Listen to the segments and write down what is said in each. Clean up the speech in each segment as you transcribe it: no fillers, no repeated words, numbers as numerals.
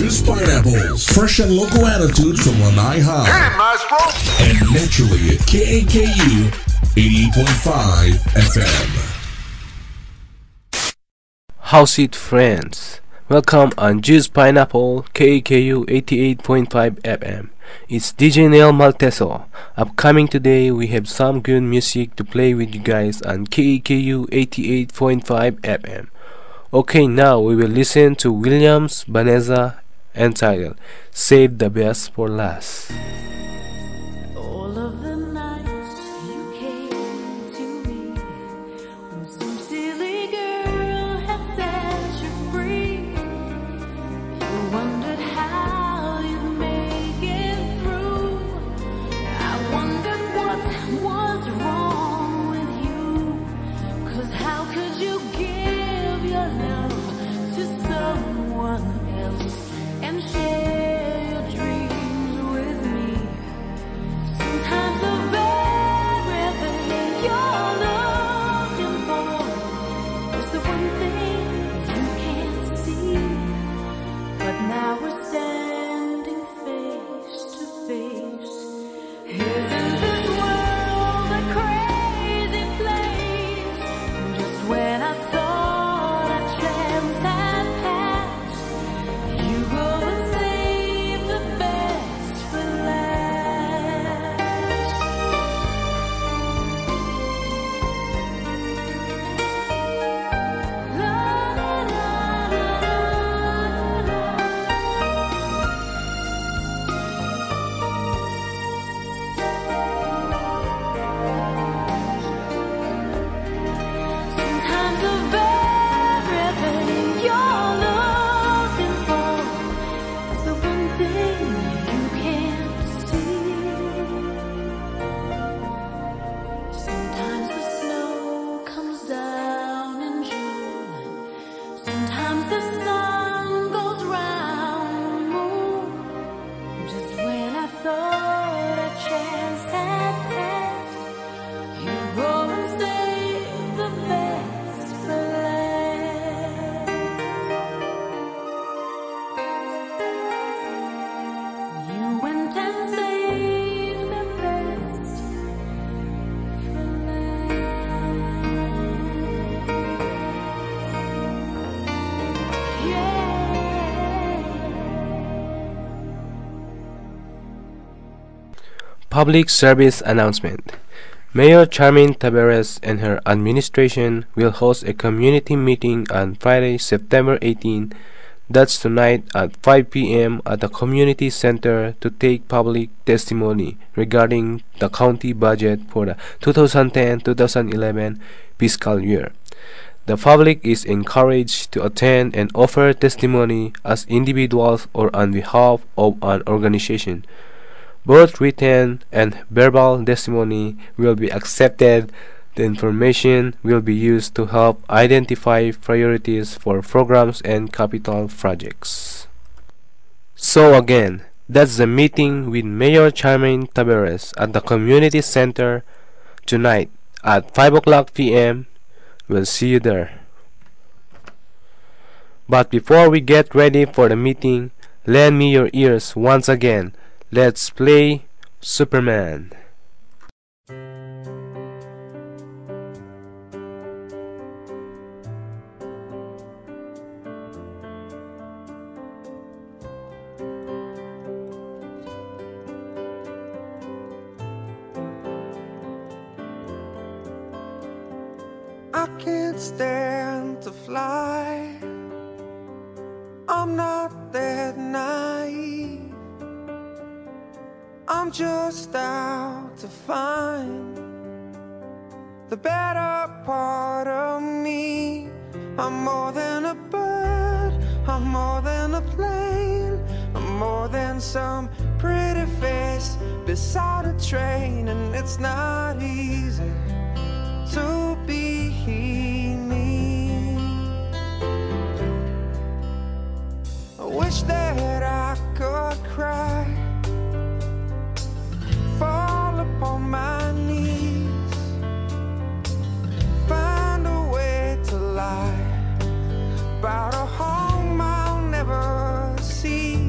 Juice Pineapples. Fresh and local attitude from Lanai High. Hey, maestro! And naturally at KAKU 88.5 FM. How's it, friends? Welcome on Juice Pineapple KAKU 88.5 FM. It's DJ Neil Malteso. Upcoming today, we have some good music to play with you guys on KAKU 88.5 FM. Okay, now we will listen to Williams Vanessa entitled Save the Best for Last. All of the nights you came to me when some silly girl had set you free. You wondered how you'd make it through. I wondered what was wrong with you. 'Cause how could you give your love to someone else and share your dreams with me? Sometimes the very thing you're looking for is the one thing you can't see. But now we're standing face to face. Isn't this world a crazy place? Just when I thought a chance had passed, you go and save the best for last. La la la la la. Sometimes the very thing you're looking for is the one thing you can't see. Sometimes the snow comes down in June. Sometimes the sun goes round the moon. Just when I thought a chance had passed, you go and save the best for last. You went and saved the best for last. Yeah. Public service announcement. Mayor Charmaine Taveras and her administration will host a community meeting on Friday, September 18. That's tonight at 5 p.m. at the community center to take public testimony regarding the county budget for the 2010-2011 fiscal year. The public is encouraged to attend and offer testimony as individuals or on behalf of an organization. Both written and verbal testimony will be accepted. The information will be used to help identify priorities for programs and capital projects. So again, that's the meeting with Mayor Charmaine Taveras at the community center tonight at 5 o'clock p.m. We'll see you there. But before we get ready for the meeting, lend me your ears once again. Let's play Superman. I can't stand to fly. I'm not that naive. I'm just out to find the better part of me. I'm more than a bird, I'm more than a plane, I'm more than some pretty face beside a train. And it's not easy to be me. I wish that I could cry, fall upon my knees, find a way to lie about a home I'll never see.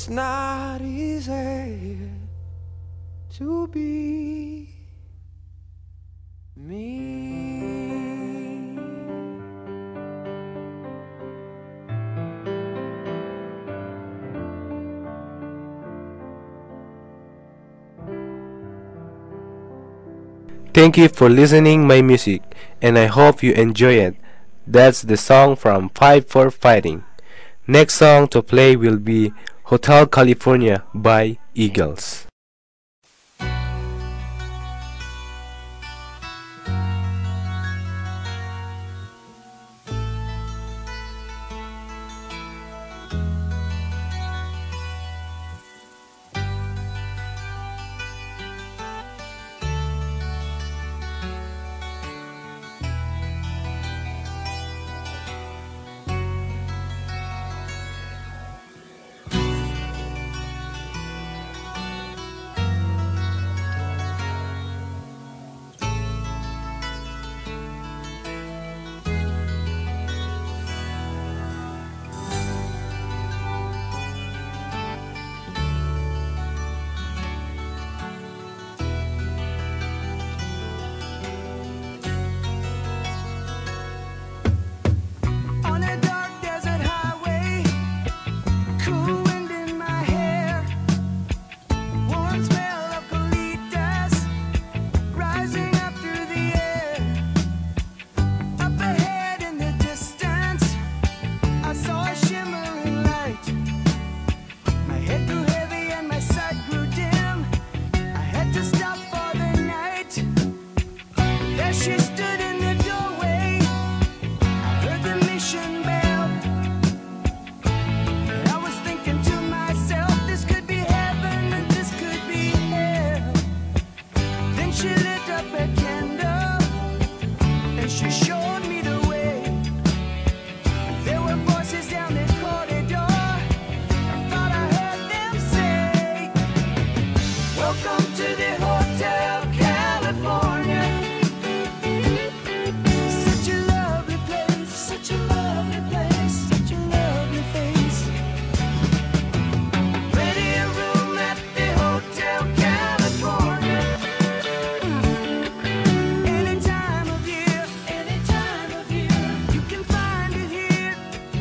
it's not easy to be me. Thank you for listening my music, and I hope you enjoy it. That's the song from Five for Fighting. Next song to play will be Hotel California by Eagles. On a dark desert highway, cool wind in my hair, warm smell of colitas rising up through the air. Up ahead in the distance, I saw a shimmering light. My head grew heavy and my sight grew dim. I had to stop for the night. There she stood in the doorway. Heard the mission bell. I was thinking to myself, this could be heaven and this could be hell. Then she lit up a candle and she showed me the way. There were voices down the corridor. I thought I heard them say, welcome to the Hotel California. Such a lovely place, such a lovely place, such a lovely face. Ready a room at the Hotel California. Any time of year, you can find it here.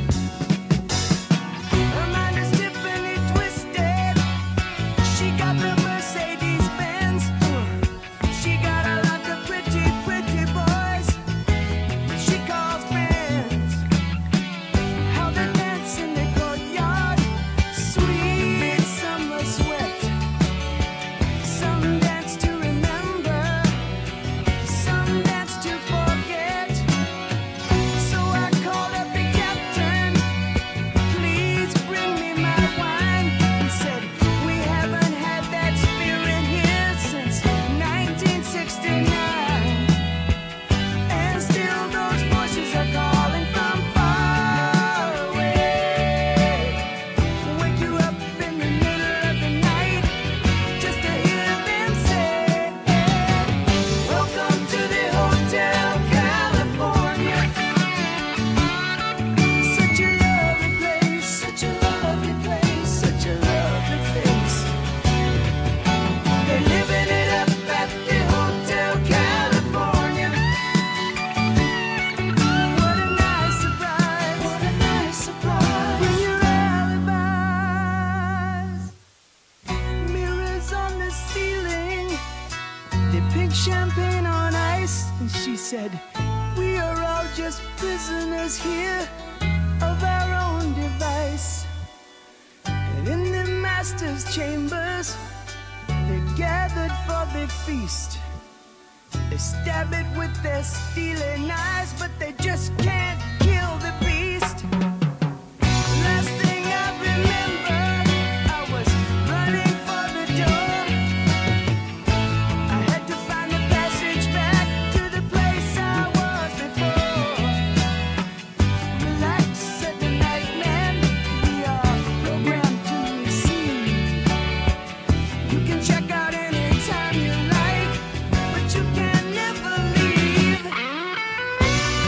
Her mind is Tiffany twisted. She got the Mercedes Benz. She got a lot of pretty, pretty boys she calls friends. How they dance in the courtyard, sweet summer sweat. Some dance to remember, some dance to forget. So I called up the captain, please bring me my wine. He said, we haven't had that spirit here since 1969. And still those voices are calling from far away. Wake you up in the middle of the night just to hear them say, welcome to the Hotel California. Such a lovely place, such a lovely place, such a lovely face. They're living it up at the Hotel California. What a nice surprise, what a nice surprise. Bring your alibis. Mirrors on the ceiling, they pink champagne on ice. And she said, we are all just prisoners here of our own device. And in the master's chambers, they're gathered for the feast. They stab it with their steely knives, but they just can't kill the beast. Last thing I remember, I was running for the door. I had to find the passage back to the place I was before. Relax, said the nightman, we are programmed to receive. You can check out anytime you like, but you can never leave.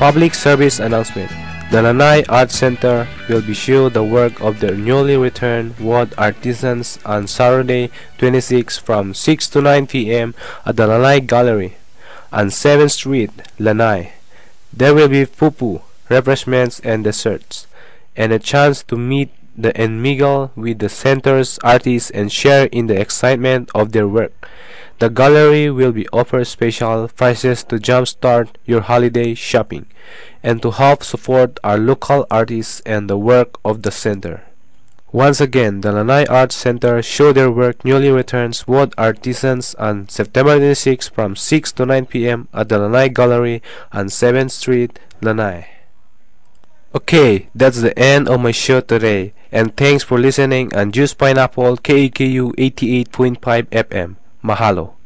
Public service announcement. The Lanai Art Center will be shown the work of their newly returned wood artisans on Saturday 26 from 6 to 9 p.m. at the Lanai Gallery on 7th Street, Lanai. There will be pupu, refreshments and desserts, and a chance to meet and mingle with the center's artists and share in the excitement of their work. The gallery will be offer special prices to jumpstart your holiday shopping and to help support our local artists and the work of the center. Once again, the Lanai Arts Center show their work newly returns wood artisans on September 26 from 6 to 9 p.m. at the Lanai Gallery on 7th Street, Lanai. Okay, that's the end of my show today, and thanks for listening on Juice Pineapple KEKU 88.5 FM. Mahalo.